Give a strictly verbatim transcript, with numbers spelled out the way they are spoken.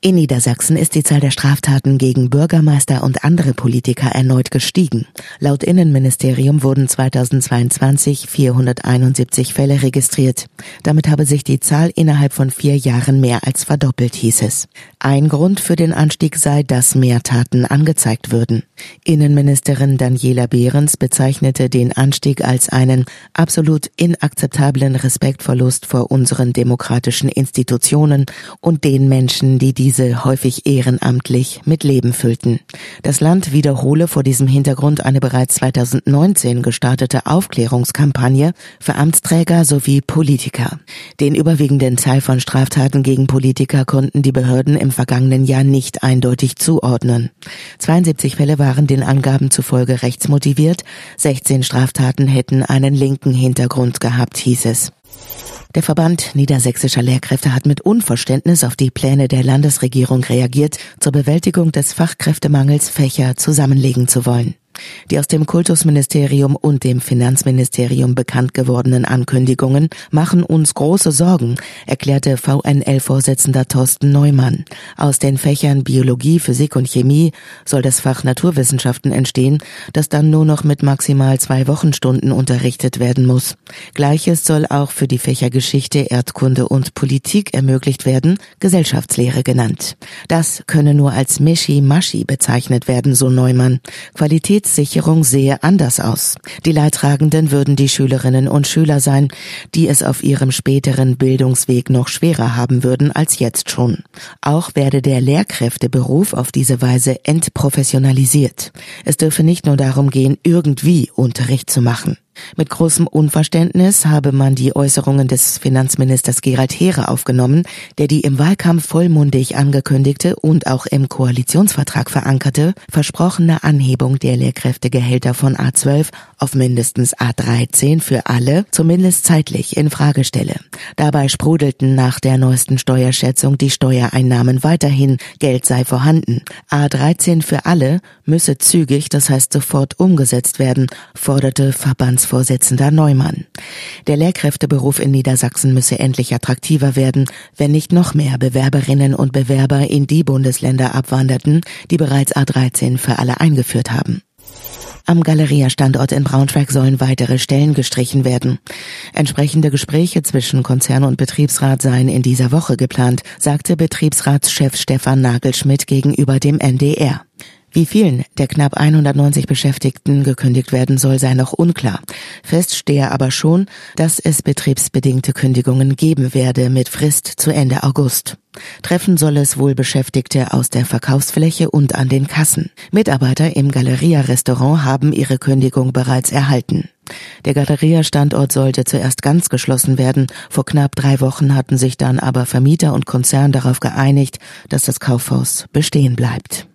In Niedersachsen ist die Zahl der Straftaten gegen Bürgermeister und andere Politiker erneut gestiegen. Laut Innenministerium wurden zweitausendzweiundzwanzig vierhunderteinundsiebzig Fälle registriert. Damit habe sich die Zahl innerhalb von vier Jahren mehr als verdoppelt, hieß es. Ein Grund für den Anstieg sei, dass mehr Taten angezeigt würden. Innenministerin Daniela Behrens bezeichnete den Anstieg als einen absolut inakzeptablen Respektverlust vor unseren demokratischen Institutionen und den Menschen, die diese häufig ehrenamtlich mit Leben füllten. Das Land wiederhole vor diesem Hintergrund eine bereits zweitausendneunzehn gestartete Aufklärungskampagne für Amtsträger sowie Politiker. Den überwiegenden Teil von Straftaten gegen Politiker konnten die Behörden im vergangenen Jahr nicht eindeutig zuordnen. zweiundsiebzig Fälle waren den Angaben zufolge rechtsmotiviert, sechzehn Straftaten hätten einen linken Hintergrund gehabt, hieß es. Der Verband niedersächsischer Lehrkräfte hat mit Unverständnis auf die Pläne der Landesregierung reagiert, zur Bewältigung des Fachkräftemangels Fächer zusammenlegen zu wollen. Die aus dem Kultusministerium und dem Finanzministerium bekannt gewordenen Ankündigungen machen uns große Sorgen, erklärte V N L-Vorsitzender Thorsten Neumann. Aus den Fächern Biologie, Physik und Chemie soll das Fach Naturwissenschaften entstehen, das dann nur noch mit maximal zwei Wochenstunden unterrichtet werden muss. Gleiches soll auch für die Fächer Geschichte, Erdkunde und Politik ermöglicht werden, Gesellschaftslehre genannt. Das könne nur als Mischi-Maschi bezeichnet werden, so Neumann. Qualität Sicherung sehe anders aus. Die Leidtragenden würden die Schülerinnen und Schüler sein, die es auf ihrem späteren Bildungsweg noch schwerer haben würden als jetzt schon. Auch werde der Lehrkräfteberuf auf diese Weise entprofessionalisiert. Es dürfe nicht nur darum gehen, irgendwie Unterricht zu machen. Mit großem Unverständnis habe man die Äußerungen des Finanzministers Gerald Heere aufgenommen, der die im Wahlkampf vollmundig angekündigte und auch im Koalitionsvertrag verankerte, versprochene Anhebung der Lehrkräftegehälter von A zwölf auf mindestens A dreizehn für alle, zumindest zeitlich, in Frage stelle. Dabei sprudelten nach der neuesten Steuerschätzung die Steuereinnahmen weiterhin, Geld sei vorhanden. A dreizehn für alle müsse zügig, das heißt sofort umgesetzt werden, forderte Verbandsvorsitzender Neumann. Der Lehrkräfteberuf in Niedersachsen müsse endlich attraktiver werden, wenn nicht noch mehr Bewerberinnen und Bewerber in die Bundesländer abwanderten, die bereits A dreizehn für alle eingeführt haben. Am Galeria-Standort in Braunschweig sollen weitere Stellen gestrichen werden. Entsprechende Gespräche zwischen Konzern und Betriebsrat seien in dieser Woche geplant, sagte Betriebsratschef Stefan Nagelschmidt gegenüber dem N D R. Wie vielen der knapp hundertneunzig Beschäftigten gekündigt werden soll, sei noch unklar. Fest stehe aber schon, dass es betriebsbedingte Kündigungen geben werde mit Frist zu Ende August. Treffen soll es wohl Beschäftigte aus der Verkaufsfläche und an den Kassen. Mitarbeiter im Galeria-Restaurant haben ihre Kündigung bereits erhalten. Der Galeria-Standort sollte zuerst ganz geschlossen werden. Vor knapp drei Wochen hatten sich dann aber Vermieter und Konzern darauf geeinigt, dass das Kaufhaus bestehen bleibt.